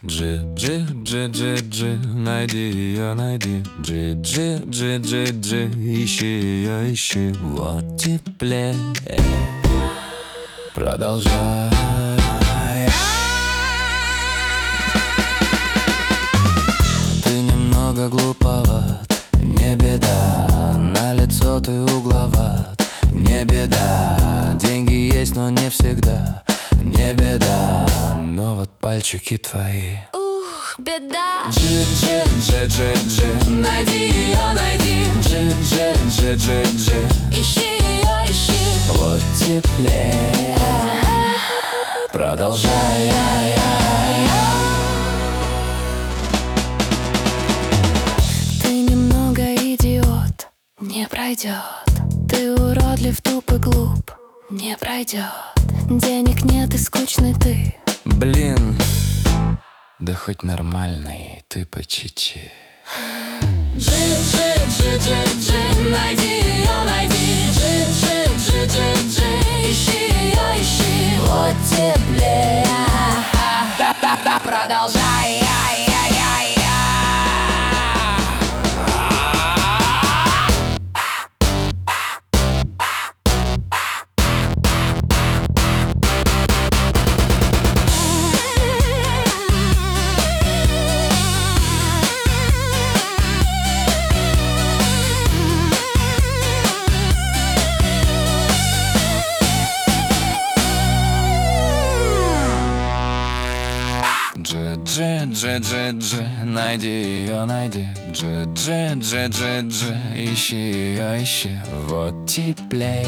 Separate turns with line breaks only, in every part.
Джи, найди ее, найди. Джи, ищи ее, ищи. Вот теплее. Продолжай. Ты немного глуповат, не беда. На лицо ты угловат, не беда. Деньги есть, но не всегда, не беда. Но вот пальчики твои.
Ух, беда.
Джи, найди ее, найди. Джи,
Ищи ее, ищи.
вот теплее. Продолжай.
Ты немного идиот, не пройдет. Ты уродлив, туп и глуп, не пройдет. Денег нет и скучный ты.
Блин, да хоть нормальный, ты по чичи.
Джи, найди ее, найди. Джи, ищи ее, ищи. Вот теплее. Продолжай.
Джи, найди ее, найди. Джи, ищи ее, ищи. Вот теплее.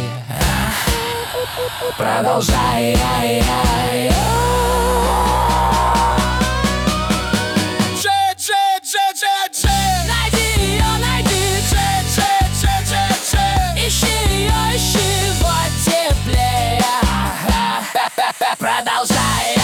Продолжай.
Найди ее, найди. Ищи ее, ищи. Вот теплее. Продолжай.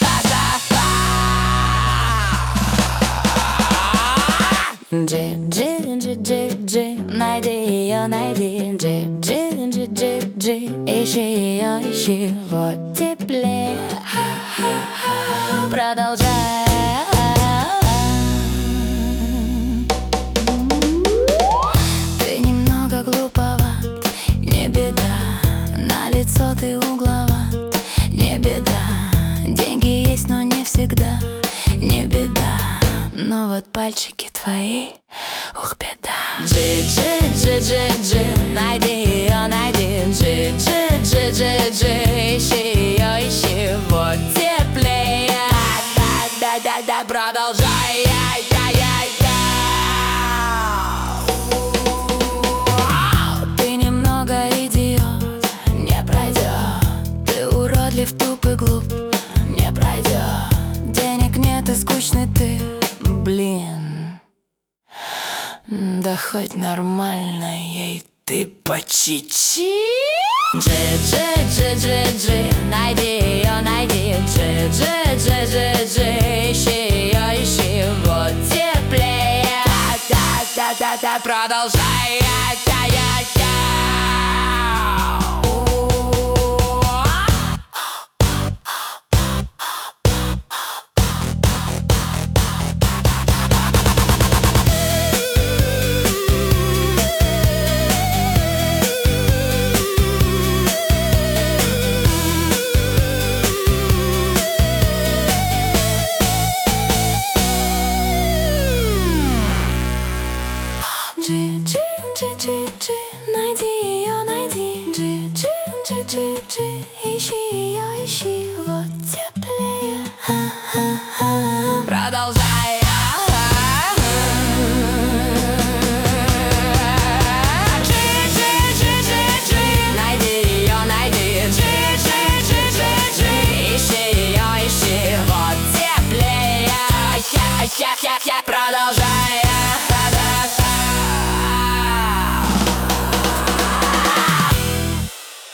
Джи, найди ее, найди. Джи, ищи ее, ищи. Вот теплее. Продолжай. Ты немного глуповат, не беда. На лицо ты угловат, не беда. Деньги есть, но не всегда, не беда. Но вот пальчики твои, ух, беда. Джи, найди ее, найди. Джи, ищи ее, ищи. Вот теплее. Да, продолжай. Ты немного идиот, не пройдет. Ты уродлив, туп и глуп, не пройдет. Денег нет и скучный ты. Блин, да хоть нормально ей ты по чичи. Джи, найди ее, найди. Джи, ищи ее, ищи. Вот теплее. Да, продолжай. Джи, найди ее, найди. Джи, ищи ее, ищи.